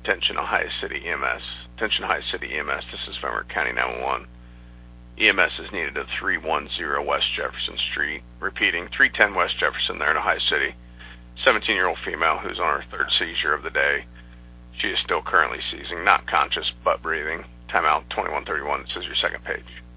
Attention Ohio City EMS. Attention Ohio City EMS, this is Fenwick County 911. EMS is needed at 310 West Jefferson Street. Repeating, 310 West Jefferson there in Ohio City. 17-year-old female who's on her third seizure of the day. She is still currently seizing, not conscious, but breathing. Timeout 2131, this is your second page.